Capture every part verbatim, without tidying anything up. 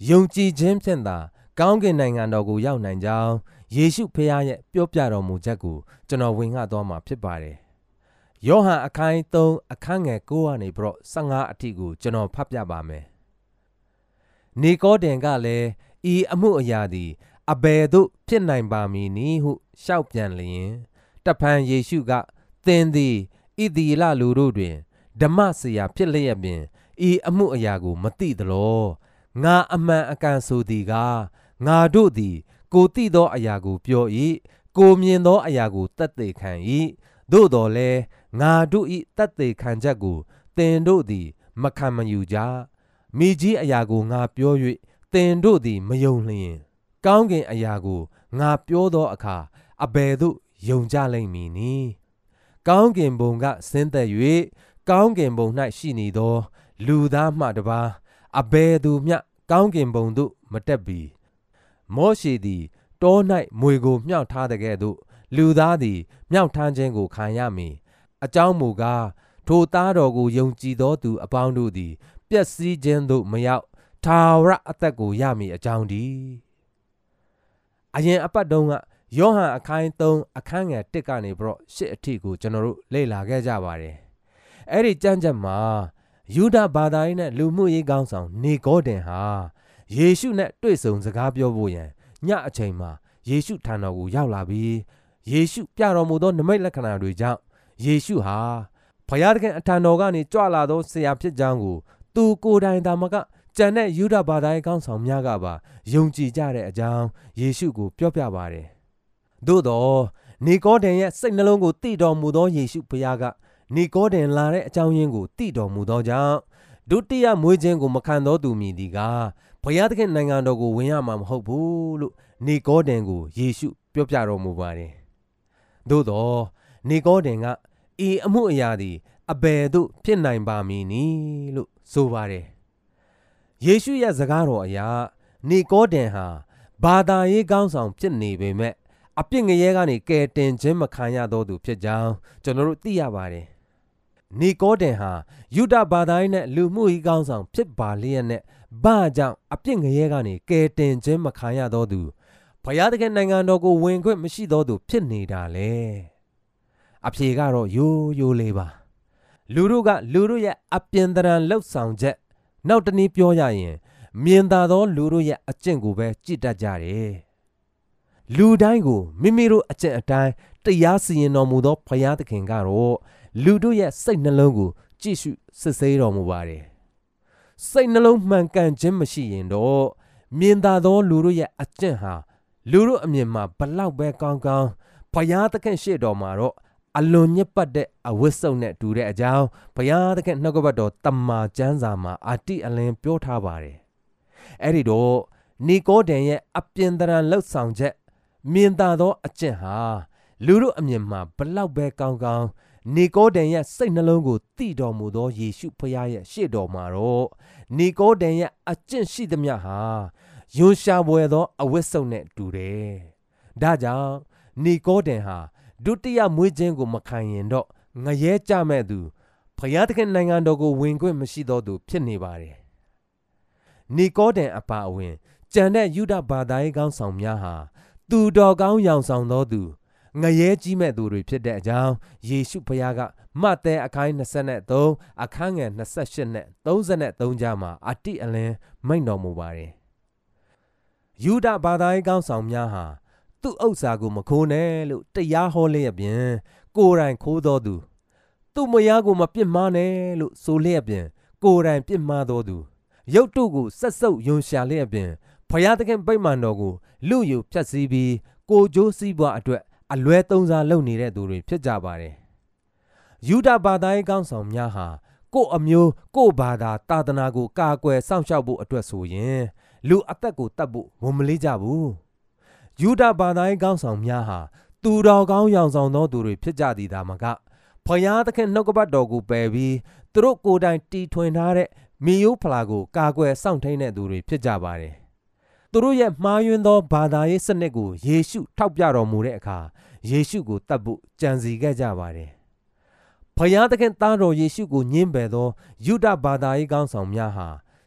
ယုံကြည်ခြင်းဖြင့်သာကောင်းကင်နိုင်ငံတော်ကိုရောက်နိုင်ကြောင်းယေရှုဖခင်ရဲ့ပြောပြတော်မူချက်ကိုကျွန်တော်ဝင်ငှသွားမှာဖြစ်ပါတယ်။ယောဟန်အခန်းသုံးအခန်းငယ်ကိုကနေပြီးတော့ဆယ့်ငါးအထိကိုကျွန်တော်ဖတ်ပြပါမယ်။နီကောဒင်ကလည်းဤအမှုအရာသည်အဘယ်သို့ဖြစ်နိုင်ပါမည်နည်းဟုလျှောက်ပြန်လျင်တဖန်ယေရှုကသင်သည်ဣသရေလလူတို့တွင်ဓမ္မဆရာဖြစ်လျက်ပင်ဤအမှုအရာကိုမသိသလောငါအမှန်အကန်ဆိုသည်ကားငါတို့သည်ကိုသိသောအရာကိုပြော၏ကိုမြင်သောအရာကိုသက်သေခံ၏သို့တော်လည်းငါတို့၏သက်သေခံချက်ကိုသင်တို့သည်မခံမယူကြမိကြီးအရာကိုငါပြော၍သင်တို့သည်မယုံလျင်ကောင်းကင်အရာကိုငါပြောသောအခါအဘယ်သို့ယုံကြလိမ့်မည်နည်းကောင်းကင်ဘုံကဆင်းသက်၍ကောင်းကင်ဘုံ၌ရှိနေသောလူသားမှတပါးအဘယ်သူမျှကောင်းကင်ဘုံသို့မတက်ပြီမောရှေသည်တော၌မွေကိုမြှောက်ထားတဲ့ကဲ့သို့လူသားသည်မြှောက်ထားခြင်းကိုခံရမည်အကြောင်းမူကားထိုသားတော်ကိုယုံကြည်သောသူအပေါင်းတို့သည်ပျက်စီးခြင်းသို့မရောက်ထာဝရအသက်ကိုရမည်အကြောင်းတည်းအရင်အပတ်တုန်းကယောဟန်အခန်းသုံးအခန်းငယ်တစ်ကနေပြီးတော့ရှစ်အထိကိုကျွန်တော်တို့လေ့လာခဲ့ကြပါတယ်အဲ့ဒီကြမ်းကြမ်းမှာယူဒဘာသာရေးနဲ့လူမှုရေးကောင်းဆောင်နီကောဒင်ဟာယေရှုနဲ့တွေ့ဆုံစကားပြောဖို့ရန်ညအချိန်မှာယေရှုထံတော်ကိုရောက်လာပြီးယေရှုပြတော်မူသောနမိတ်လက္ခဏာတွေကြောင့်ယေရှုဟာဘုရားသခင်အထံတော်ကနေကြွလာသောဆရာဖြစ်ကြောင်းကိုသူကိုယ်တိုင်သာမကကျန်တဲ့ယူဒဘာသာရေးကောင်းဆောင်များကပါယုံကြည်ကြတဲ့အကြောင်းယေရှုကိုပြောပြပါတယ်သို့တော့နီကောဒင်ရဲ့စိတ်နှလုံးကိုသိတော်မူသောယေရှုဘုရားကနီကောဒင်လာတဲ့အကြောင်းရင်းကိုသိတော်မူသောကြောင့်ဒုတိယမွေးခြင်းကိုမခံသောသူမည်သည်ကားဘုရားသခင်နိုင်ငံတော်ကိုဝင်ရမှာမဟုတ်ဘူးလို့နီကောဒင်ကိုယေရှုပြောပြတော်မူပါတယ်သို့တော့နီကောဒင်ကဤအမှုအရာသည်အဘယ်သို့ဖြစ်နိုင်ပါမည်နည်းလို့ဆိုပါတယ်ယေရှုရဲ့စကားတော်အရာနီကောဒင်ဟာဘာသာရေးကောင်းဆောင်ဖြစ်နေပေမဲ့အပြစ်ငရဲကနေကယ်တင်ခြင်းမခံရသောသူဖြစ်ကြောင်းကျွန်တော်တို့သိရပါတယ်နီကောဒင်ဟာယူဒဘာသာရေးနဲ့လူမှုရေးကောင်းဆောင်ဖြစ်ပါလျက်နဲ့ဘာကြောင့်အပြစ်ငရဲကနေကယ်တင်ခြင်းမခံရသောသူဘုရားသခင်နိုင်ငံတော်ကိုဝင်ခွင့်မရှိသောသူဖြစ်နေတာလေအဖြေကတော့ရိုးရိုးလေးပါလူတို့ကလူတို့ရဲ့အပြင်တရံလှုပ်ဆောင်ချက်နောက်တနည်းပြောရရင်မြင်သာသောလူတို့ရဲ့အကျင့်ကိုပဲကြည်တတ်ကြတယ်လူတိုင်းကိုမိမိတို့အကျင့်အတိုင်းတရားစီရင်တော်မူသောဘုရားသခင်ကတော့လူတို့ရဲ့စိတ်နှလုံးကိုကြည့်ရှုစစ်ဆေးတော်မူပါတယ်စိတ်နှလုံးမှန်ကန်ခြင်းမရှိရင်တော့မြင်သာသောလူတို့ရဲ့အကျင့်ဟာလူတို့အမြင်မှာဘလောက်ပဲကောင်းကောင်းဘုရားသခင်ရှေ့တော်မှာတော့အလွန်ညစ်ပတ်တဲ့အဝတ်စုံနဲ့တူတဲ့အကြောင်းဘုရားသခင်နှုတ်ကပတ်တော်တမန်ကျမ်းစာမှာအာတိအလင်းပြောထားပါတယ်အဲ့ဒီတော့နီကောဒင်ရဲ့အပြင်တရံလှုပ်ဆောင်ချက်မြင်သာသောအကျင့်ဟာလူတို့အမြင်မှာဘလောက်ပဲကောင်းကောင်းနီကောဒင်ရဲ့စိတ်နှလုံးကိုသိတော်မူသောယေရှုဖခင်ရဲ့ရှေ့တော်မှာတော့နီကောဒင်ရဲ့အကျင့်ရှိသမျှဟာယွန်ရှာပွေသောအဝတ်စုံနဲ့တူတယ်ဒါကြောင့်နီကောဒင်ဟာဒုတိယမွေးခြင်းကိုမခံရင်တော့ငရဲကြမဲ့သူဘုရားသခင်နိုင်ငံတော်ကိုဝင်ခွင့်မရှိသောသူဖြစ်နေပါတယ်နီကောဒင်အပါအဝင်ကျန်တဲ့ယူဒဘာသာရေးကောင်းဆောင်များဟာသူတော်ကောင်းရောင်ဆောင်သောသူငရဲကြီးမဲ့သူတွေဖြစ်တဲ့အကြောင်းယေရှုဖခင်ကမဿဲအခန်းနှစ်ဆယ်သုံးအခန်းငယ်နှစ်ဆယ်ရှစ်နဲ့သုံးဆယ်သုံးကြားမှာအတိအလင်းမိန့်တော်မူပါတယ်ယူဒဘာသာရေးကောင်းဆောင်များဟာသူ့ဥစ္စာကိုမခိုးနဲ့လို့တရားဟောလျက်ပြင်ကိုယ်တိုင်ခိုးတော်သူသူ့မယားကိုမပြစ်မှားနဲ့လို့ဆိုလျက်ပြင်ကိုယ်တိုင်ပြစ်မှားတော်သူရုပ်တုကိုဆက်ဆုပ်ယွန်ရှာလျက်ပြင်ဘုရားသခင်ဗိမာန်တော်ကိုလူယူဖြတ်စည်းပြီးကိုကြိုးစည်းပွားအတွက်အလွဲသုံးစားလုပ်နေတဲ့သူတွေဖြစ်ကြပါတယ်ယူဒဘာသာရေးကောင်းဆောင်များဟာကိုယ့်အမျိုးကိုယ့်ဘာသာသာသနာကိုကာကွယ်စောင့်ရှောက်ဖို့အတွက်ဆိုရင်လူအသက်ကိုတတ်ဖို့ဝန်မလေးကြဘူးယူဒဘာသာရေးကောင်းဆောင်များဟာသူတော်ကောင်းရောင်ဆောင်သောသူတွေဖြစ်ကြသည်သာမကဘုရားသခင်နှုတ်ကပတ်တော်ကိုပယ်ပြီးသူတို့ကိုယ်တိုင်တီထွင်ထားတဲ့မိယိုးဖလာကိုကာကွယ်စောင့်ထိန်တဲ့သူတွေဖြစ်ကြပါတယ်သူတို့ရဲ့မှားယွင်းသောဘာသာရေးစနစ်ကိုယေရှုထောက်ပြတော်မူတဲ့အခါယေရှုကိုတတ်ဖို့ကြံစည်ခဲ့ကြပါတယ်ဘုရားသခင်သားတော်ယေရှုကိုညှင်းပယ်သောယူဒဘာသာရေးကောင်းဆောင်များဟာ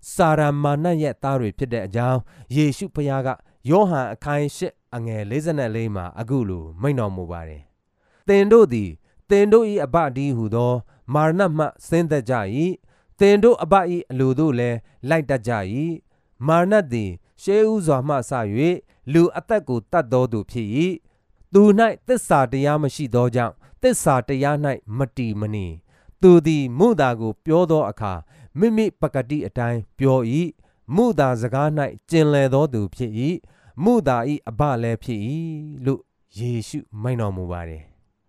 စာရမာနရဲ့သားတွေဖြစ်တဲ့အကြောင်းယေရှုဖခင်ကယောဟန်အခန်းရှစ်အငယ်လေးဆယ်လေးမှာအခုလိုမိန့်တော်မူပါတယ်သင်တို့သည်သင်တို့၏အဘတည်းဟူသောမာရဏမှဆင်းသက်ကြ၏သင်တို့အဘ၏အလိုတို့လည်းလိုက်တတ်ကြ၏မာရဏသည်ရှေးဥစွာမှစ၍လူအသက်ကိုတတ်သောသူဖြစ်၏သူ၌သစ္စာတရားမရှိသောကြောင့်သစ္စာတရား၌မတည်မနေသူသည်မုသာကိုပြောသောအခါမိမိပကတိအတိုင်းပြော၏မုသာစကား၌ကျင်လည်သောသူဖြစ်၏မုသာ၏အဘလည်းဖြစ်၏လို့ယေရှုမိန့်တော်မူပါတယ်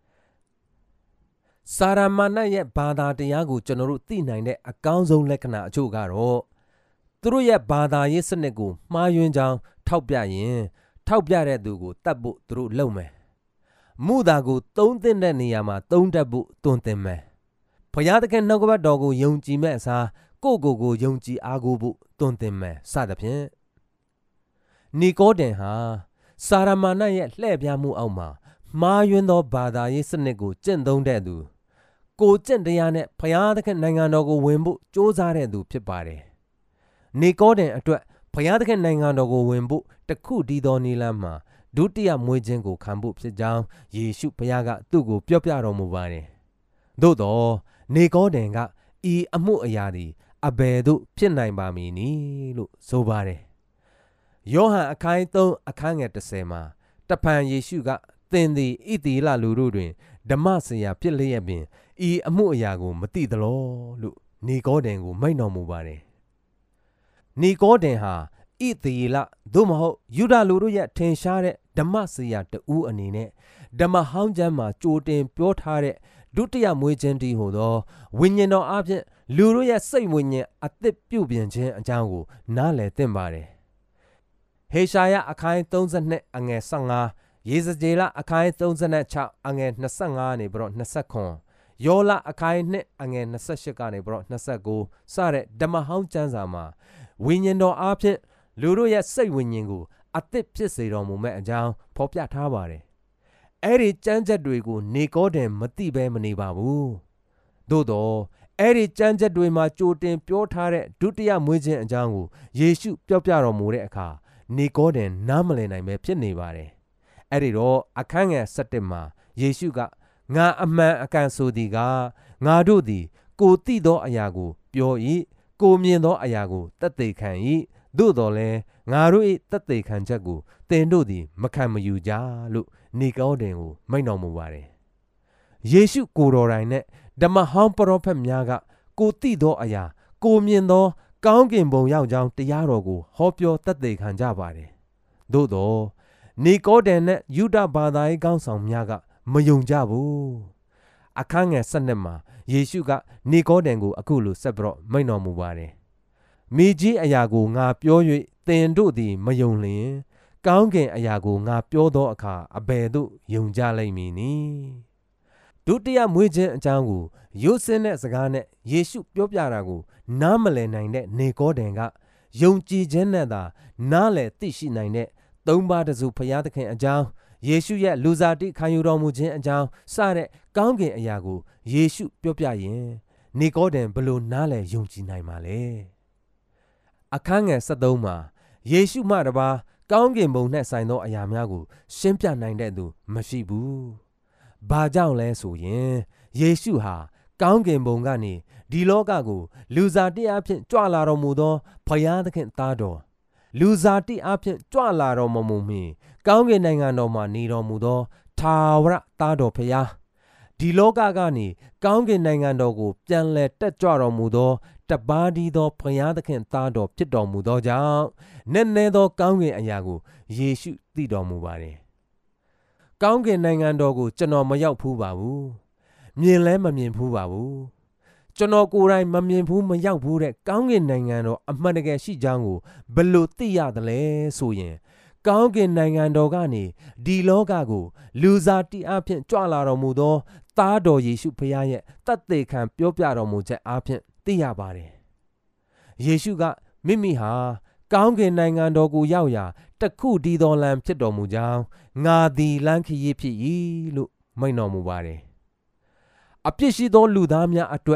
စာရမာနရဲ့ဘာသာတရားကိုကျွန်တော်တို့သိနိုင်တဲ့အကောင်းဆုံးလက္ခဏာအချို့ကတော့သူတို့ရဲ့ဘာသာရေးစနစ်ကိုမှားယွင်းကြောင်းထောက်ပြရင်ထောက်ပြတဲ့သူကိုတတ်ဖို့သူတို့လုပ်မယ်မုသာကိုသုံးသင့်တဲ့နေရာမှာသုံးတတ်ဖို့တွင်တင်မယ်ဘုရားသခင်နှုတ်ကပတ်တော်ကိုယုံကြည်မဲ့အစားကိုယ့်ကိုယ်ကိုယုံကြည်အားကိုးဖို့တွင်တင်မယ်စသဖြင့်နီကောဒင်ဟာစာရမာနရဲ့လှည့်ပြားမှုအောက်မှာမှားယွင်းသောဘာသာရေးစနစ်ကိုကျင့်သုံးတဲ့သူကိုကျင့်တရားနဲ့ဘုရားသခင်နိုင်ငံတော်ကိုဝင်ဖို့ကြိုးစားတဲ့သူဖြစ်ပါတယ်နီကောဒင်အတွက်ဘုရားသခင်နိုင်ငံတော်ကိုဝင်ဖို့တခုတည်းသောနည်းလမ်းမှာဒုတိယမွေးခြင်းကိုခံဖို့ဖြစ်ကြောင်းယေရှုဘုရားကသူ့ကိုပြောပြတော်မူပါတယ်သို့တော့နီကောဒင်ကဤအမှုအရာသည်အဘယ်သို့ဖြစ်နိုင်ပါမည်နည်းလို့ဆိုပါတယ်ယောဟန်အခန်းသုံးအခန်းငယ်တစ်ဆယ်မှာတဖန်ယေရှုကသင်သည်ဣသရေလလူတို့တွင်ဓမ္မဆရာဖြစ်လျက်ပင်ဤအမှုအရာကိုမသိသလောလို့နီကောဒင်ကိုမိန့်တော်မူပါတယ်နီကောဒင်ဟာဣသရေလသို့မဟုတ်ယူဒလူတို့ရဲ့ထင်ရှားတဲ့ဓမ္မဆရာတဦးအနေနဲ့ဓမ္မဟောင်းကျမ်းမှာကြိုတင်ပြောထားတဲ့ဒုတိယမွေးခြင်းတည်းဟူသောဝိညာဉ်တော်အပြင်လူတို့ရဲ့စိတ်ဝိညာဉ်အသစ်ပြုပြင်ခြင်းအကြောင်းကိုနားလည်သင့်ပါတယ်ဟေရှာယအခန်းသုံး၂အငယ်၁၅ယေဇကျေလအခန်းသုံး၆အငယ်၂၅နေပြီးတော့၂၉ယောလအခန်း၂အငယ်၂၈ကနေပြီးတော့၂၉စတဲ့ဓမ္မဟောင်းကျမ်းစာမှာဝိညာဉ်တော်အပြင်လူတို့ရဲ့စိတ်ဝိညာဉ်ကိုအသစ်ဖြစ်စေတော်မူမဲ့အကြောင်းဖော်ပြထားပါတယ်အဲ့ဒီကျမ်းချက်တွေကိုနီကောဒင်မသိဘဲမနေပါဘူးသို့တော့အဲ့ဒီကျမ်းချက်တွေမှာကြိုတင်ပြောထားတဲ့ဒုတိယမွေးခြင်းအကြောင်းကိုယေရှုပြောပြတော်မူတဲ့အခါနီကောဒင်နားမလည်နိုင်ပဲဖြစ်နေပါတယ်အဲ့ဒီတော့အခန်းငယ်၁၁မှာယေရှုကငါအမှန်အကန်ဆိုသည်ကငါတို့သည်ကိုသိသောအရာကိုပြော၏ကိုမြင်သောအရာကိုသက်သေခံ၏သို့တော်လည်းငါတို့၏သက်သေခံချက်ကိုသင်တို့သည်မခံမယူကြလို့နီကောဒင်ကိုမိန့်တော်မူပါတယ်ယေရှုကိုယ်တော်တိုင်နဲ့ဓမ္မဟောင်းပရောဖက်များကကိုသိသောအရာကိုမြင်သောကောင်းကင်ဘုံရောက်ကြောင်းတရားတော်ကိုဟောပြောသက်သေခံကြပါတယ်သို့တော်နီကောဒင်နဲ့ယူဒဘာသာရေးကောင်းဆောင်များကမယုံကြဘူးအခန်းငယ်၁၂မှာယေရှုကနီကောဒင်ကိုအခုလိုဆက်ပြီးတော့မိန့်တော်မူပါတယ်မိကြီးအရာကိုငါပြော၍သင်တို့သည်မယုံလျင်ကောင်းကင်အရာကိုငါပြောသောအခါအဘယ်သို့ယုံကြလိမ့်မည်နည်းဒုတိယမွေးခြင်းအကြောင်းကိုရိုးစင်းတဲ့စကားနဲ့ယေရှုပြောပြတာကိုနားမလည်နိုင်တဲ့နီကောဒင်ကယုံကြည်ခြင်းနဲ့သာနားလည်သိရှိနိုင်တဲ့သုံးပါးတစုဘုရားသခင်အကြောင်းယေရှုရဲ့လူစားတိခံယူတော်မူခြင်းအကြောင်းစတဲ့ကောင်းကင်အရာကိုယေရှုပြောပြရင်နီကောဒင်ဘယ်လိုနားလည်ယုံကြည်နိုင်မှာလဲအခန်းငယ်၁၃မှာယေရှုမှတပါးကောင်းကင်ဘုံနဲ့ဆိုင်သောအရာများကိုရှင်းပြနိုင်တဲ့သူမရှိဘူး။ဘာကြောင့်လဲဆိုရင်ယေရှုဟာကောင်းကင်ဘုံကနေဒီလောကကိုလူစားတိအဖြစ်ကြွလာတော်မူသောဘုရားသခင်သားတော်လူစားတိအဖြစ်ကြွလာတော်မမူမီကောင်းကင်နိုင်ငံတော်မှာနေတော်မူသောထာဝရသားတော်ဖျားဒီလောကကနေကောင်းကင်နိုင်ငံတော်ကိုပြန်လည်တက်ကြွတော်မူသောတပါးဒီသောဘုရားသခင်သားတော်ဖြစ်တော်မူသောကြောင့်နည်းနည်းသောကောင်းကင်အရာကိုယေရှုသိတော်မူပါတယ်။ကောင်းကင်နိုင်ငံတော်ကိုကျွန်တော်မရောက်ဖူးပါဘူး။မြင်လဲမမြင်ဖူးပါဘူး။ကျွန်တော်ကိုယ်တိုင်မမြင်ဘူးမရောက်ဘူးတဲ့ကောင်းကင်နိုင်ငံတော်အမှန်တကယ်ရှိကြောင်းကိုဘယ်လိုသိရသလဲဆိုရင်ကောင်းကင်နိုင်ငံတော်ကနေဒီလောကကိုလူစားတိအဖြစ်ကြွလာတော်မူသောသားတော်ယေရှုဖခင်ရဲ့တသက်သေခံပြောပြတော်မူချက်အဖြစ်သိရပါတယ်။ယေရှုကမိမိဟာကောင်းကင်နိုင်ငံတော်ကိုရောက်ရာတခုတည်းသောလမ်းဖြစ်တော်မူကြောင်းငါသည်လမ်းခရီးဖြစ်၏လို့မိန့်တော်မူပါတယ်။အပြစ်ရှိသောလူသားများအတွက်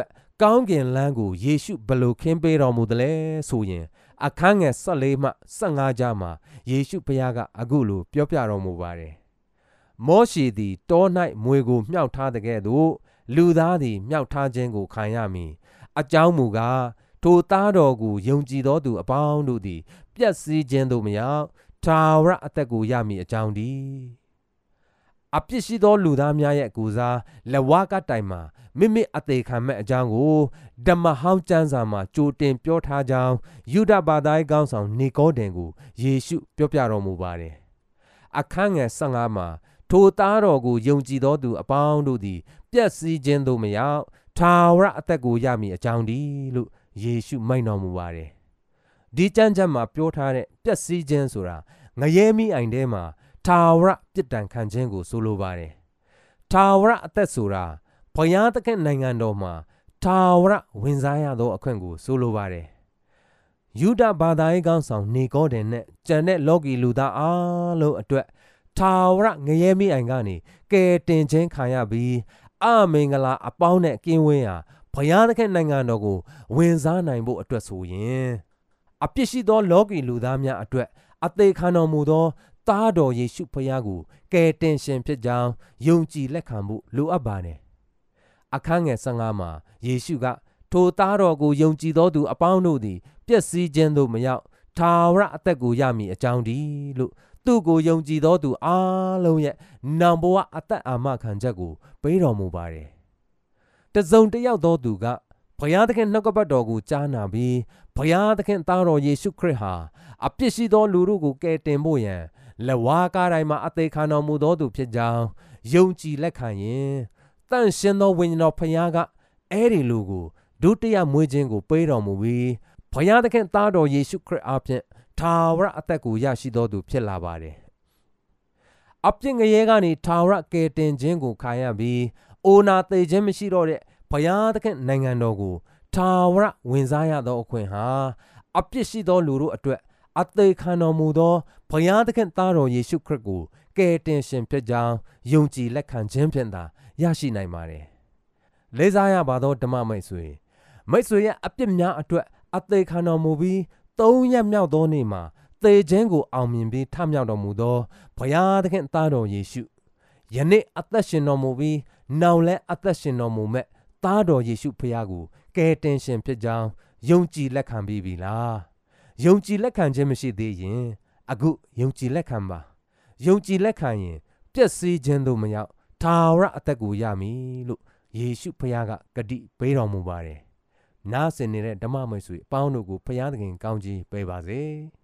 ကောင်းကင်လမ်းကိုယေရှုဘယ်လိုခင်းပေးတော်မူသလဲဆိုရင်အခန်းငယ်၁၄မှ၁၅ကြားမှာယေရှုဖခင်ကအခုလိုပြောပြတော်မူပါတယ်မောရှေသည်တော၌မွေကိုမြှောက်ထားတဲ့ကဲ့သို့လူသားသည်မြှောက်ထားခြင်းကိုခံရမည်အကြောင်းမူကားထိုသားတော်ကိုယုံကြည်သောသူအပေါင်းတို့သည်ပျက်စီးခြင်းသို့မရောက်ထာဝရအသက်ကိုရမည်အကြောင်းတည်းအပြစ်ရှိသောလူသားများရဲ့ကိုယ်စားလက်ဝါးကတိုင်မှာမိမိအသေးခံမဲ့အကြောင်းကိုဓမ္မဟောင်းကျမ်းစာမှာကြိုတင်ပြောထားကြောင်းယုဒဘာသာရေးခေါင်းဆောင်နီကောဒင်ကိုယေရှုပြောပြတော်မူပါတယ်အခန်းငယ်၁၅မှာထိုသားတော်ကိုယုံကြည်သောသူအပေါင်းတို့သည်ပျက်စီးခြင်းသို့မရောက်ထာဝရအသက်ကိုရမည်အကြောင်းတည်းလို့ယေရှုမိန့်တော်မူပါတယ်ဒီကျမ်းချက်မှာပြောထားတဲ့ပျက်စီးခြင်းဆိုတာငရဲမိအိုင်ထဲမှာထာဝရပြစ်ဒဏ်ခံခြင်းကိုဆိုလိုပါတယ်ထာဝရအသက်ဆိုတာဘုရားသခင်နိုင်ငံတော်မှာထာဝရဝင်စားရသောအခွင့်ကိုဆိုလိုပါတယ်ယုဒဘာသာရေးခေါင်းဆောင်နီကောဒင်နဲ့ကျန်တဲ့လောကီလူသားအားလုံးအတွက်ထာဝရငရဲမိအိုင်ကနေကယ်တင်ခြင်းခံရပြီးအမင်္ဂလာအပေါင်းနဲ့ကင်းဝေးရာဘုရားသခင်နိုင်ငံတော်ကိုဝင်စားနိုင်ဖို့အတွက်ဆိုရင်အပြစ်ရှိသောလောကီလူသားများအတွက်အသေးခံတော်မူသောသားတော်ယေရှုဖခင်ကိုကယ်တင်ရှင်ဖြစ်ကြောင်းယုံကြည်လက်ခံဖို့လိုအပ်ပါတယ်အခန်းငယ်၁၅မှာယေရှုကထိုသားတော်ကိုယုံကြည်သောသူအပေါင်းတို့သည်ပျက်စီးခြင်းသို့မရောက်ထာဝရအသက်ကိုရမည်အကြောင်းတည်းလို့သူ့ကိုယုံကြည်သောသူအားလုံးရဲ့နောင်ဘဝအသက်အာမခံချက်ကိုပေးတော်မူပါတယ်တစုံတစ်ယောက်သောသူကဘုရားသခင်နှုတ်ကပတ်တော်ကိုကြားနာပြီးဘုရားသခင်သားတော်ယေရှုခရစ်ဟာအပြစ်ရှိသောလူတို့ကိုကယ်တင်ဖို့ရန်လက်ဝါးကားတိုင်းမှာအသေးခံတော်မူသောသူဖြစ်ကြောင်းယုံကြည်လက်ခံရင်တန်ရှင်သောဝိညာဉ်တော်ဘုရားကအဲ့ဒီလူကိုဒုတိယမွေးခြင်းကိုပေးတော်မူပြီးဘုရားသခင်သားတော်ယေရှုခရစ်အားဖြင့်ထာဝရအသက်ကိုရရှိသောသူဖြစ်လာပါတယ်အပြစ်ငရဲကနေထာဝရကယ်တင်ခြင်းကိုခံရပြီးအိုနာသေခြင်းမရှိတော့တဲ့ဘုရားသခင်နိုင်ငံတော်ကိုထာဝရဝင်စားရသောအခွင့်ဟာအပြစ်ရှိသောလူတို့အတွက်အသေးခံတော်မူသောဘုရားသခင်သားတော်ယေရှုခရစ်ကိုကယ်တင်ရှင်ဖြစ်ကြောင်းယုံကြည်လက်ခံခြင်းဖြင့်သာရရှိနိုင်ပါတယ်လေးစားရပါသောဓမ္မမိတ်ဆွေမိတ်ဆွေရဲ့အပြစ်များအတွက်အသေးခံတော်မူပြီးသုံးရက်မြောက်သောနေ့မှာသေခြင်းကိုအောင်မြင်ပြီးထမြောက်တော်မူသောဘုရားသခင်သားတော်ယေရှုယနေ့အသက်ရှင်တော်မူပြီးနောင်လဲအသက်ရှင်တော်မူမဲ့သားတော်ယေရှုဖခင်ကိုကယ်တင်ရှင်ဖြစ်ကြောင်းယုံကြည်လက်ခံပြီးပြီလားယုံကြည်လက်ခံခြင်းမရှိသေးရင်အခုယုံကြည်လက်ခံပါယုံကြည်လက်ခံရင်ပျက်စီးခြင်းသို့မရောက်ထာဝရအသက်ကိုရမည်လို့ယေရှုဖခင်ကဂတိပေးတော်မူပါတယ်နားဆင်နေတဲ့ဓမ္မမိတ်ဆွေအပေါင်းတို့ကိုဖခင်သခင်ကောင်းကြီးပေးပါစေ